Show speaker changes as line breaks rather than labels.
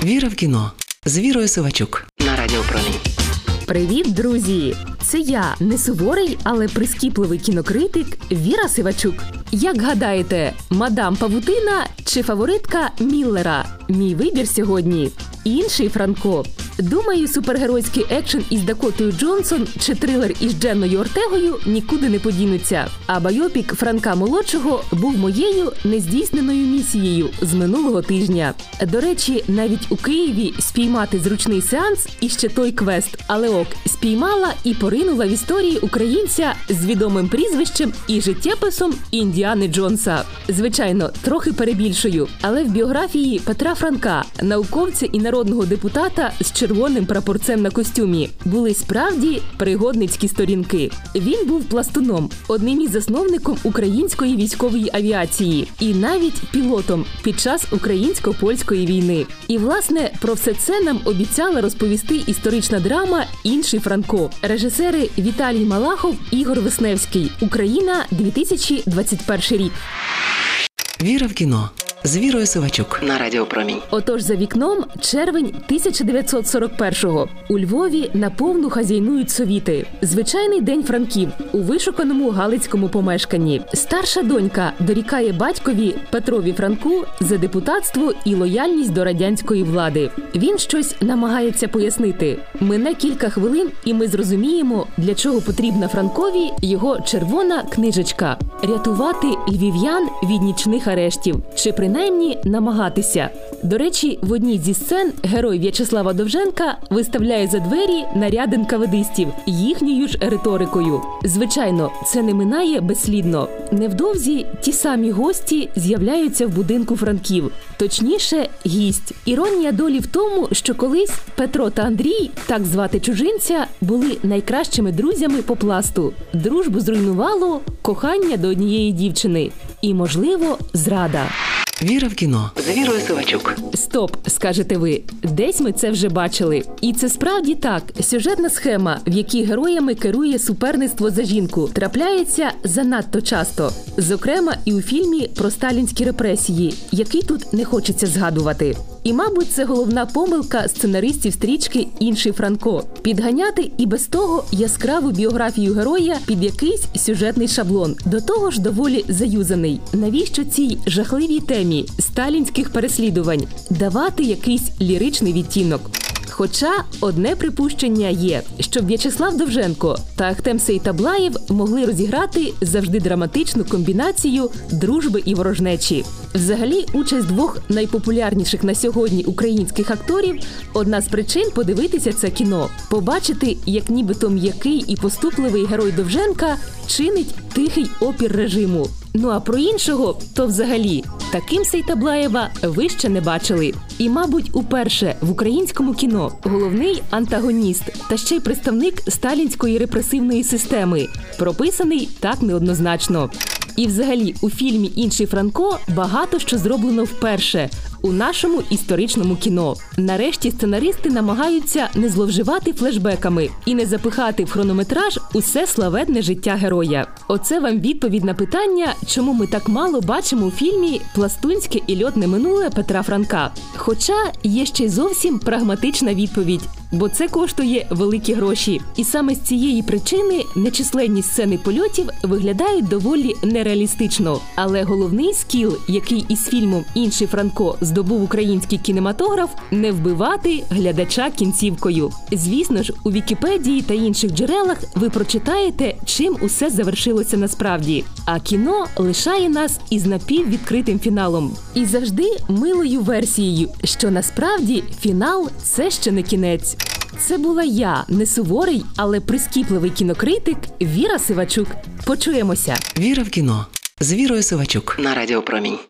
Віра в кіно з Вірою Сивачук на Радіо Промінь.
Привіт, друзі! Це я, не суворий, але прискіпливий кінокритик Віра Сивачук. Як гадаєте, мадам Павутина чи фаворитка Міллера? Мій вибір сьогодні – інший Франко. Думаю, супергеройський екшен із Дакотою Джонсон чи трилер із Дженною Ортегою нікуди не подінуться. А байопік Франка Молодшого був моєю нездійсненою місією з минулого тижня. До речі, навіть у Києві спіймати зручний сеанс – і ще той квест. Але ок, спіймала і поринула в історії українця з відомим прізвищем і життєписом Індіани Джонса. Звичайно, трохи перебільшую, але в біографії Петра Франка, науковця і народного депутата з червоним прапорцем на костюмі, були справді пригодницькі сторінки. Він був пластуном, одним із засновником української військової авіації і навіть пілотом під час українсько-польської війни. І, власне, про все це нам обіцяла розповісти історична драма «Інший Франко». Режисери Віталій Малахов, Ігор Вишневський. Україна, 2021 рік.
Віра в кіно з Вірою Сивачук на Радіо Промінь.
Отож, за вікном червень 1941-го. У Львові наповну хазяйнують совіти. Звичайний день франків у вишуканому галицькому помешканні. Старша донька дорікає батькові Петрові Франку за депутатство і лояльність до радянської влади. Він щось намагається пояснити. Мине кілька хвилин, і ми зрозуміємо, для чого потрібна Франкові його червона книжечка. Рятувати львів'ян від нічних арештів. Чи принаймні намагатися. До речі, в одній зі сцен герой В'ячеслава Довженка виставляє за двері наряд НКВДистів їхньою ж риторикою. Звичайно, це не минає безслідно. Невдовзі ті самі гості з'являються в будинку Франків. Точніше, гість. Іронія долі в тому, що колись Петро та Андрій, так звати чужинця, були найкращими друзями по пласту. Дружбу зруйнувало кохання до однієї дівчини. І, можливо, зрада.
Віра в кіно з Вірою Сивачук.
Стоп, скажете ви. Десь ми це вже бачили. І це справді так. Сюжетна схема, в якій героями керує суперництво за жінку, трапляється занадто часто. Зокрема, і у фільмі про сталінські репресії, який тут не хочеться згадувати. І, мабуть, це головна помилка сценаристів стрічки «Інший Франко» – підганяти і без того яскраву біографію героя під якийсь сюжетний шаблон. До того ж доволі заюзаний. Навіщо цій жахливій темі сталінських переслідувань давати якийсь ліричний відтінок? Хоча одне припущення є, щоб В'ячеслав Довженко та Ахтем Сейтаблаєв могли розіграти завжди драматичну комбінацію дружби і ворожнечі. Взагалі, участь двох найпопулярніших на сьогодні українських акторів – одна з причин подивитися це кіно. Побачити, як нібито м'який і поступливий герой Довженка чинить тихий опір режиму. Ну а про іншого, то взагалі, таким Сейтаблаєва ви ще не бачили. І, мабуть, уперше в українському кіно головний антагоніст та ще й представник сталінської репресивної системи, прописаний так неоднозначно. І взагалі, у фільмі «Інший Франко» багато що зроблено вперше у нашому історичному кіно. Нарешті сценаристи намагаються не зловживати флешбеками і не запихати в хронометраж усе славетне життя героя. Оце вам відповідь на питання, чому ми так мало бачимо у фільмі пластунське і льотне минуле Петра Франка. Хоча є ще й зовсім прагматична відповідь. Бо це коштує великі гроші. І саме з цієї причини нечисленні сцени польотів виглядають доволі нереалістично. Але головний скіл, який із фільмом «Інший Франко» здобув український кінематограф – не вбивати глядача кінцівкою. Звісно ж, у Вікіпедії та інших джерелах ви прочитаєте, чим усе завершилося насправді. А кіно лишає нас із напіввідкритим фіналом. І завжди милою версією, що насправді фінал – це ще не кінець. Це була я, не суворий, але прискіпливий кінокритик Віра Сивачук. Почуємося.
Віра в кіно з Вірою Сивачук на Радіо Промінь.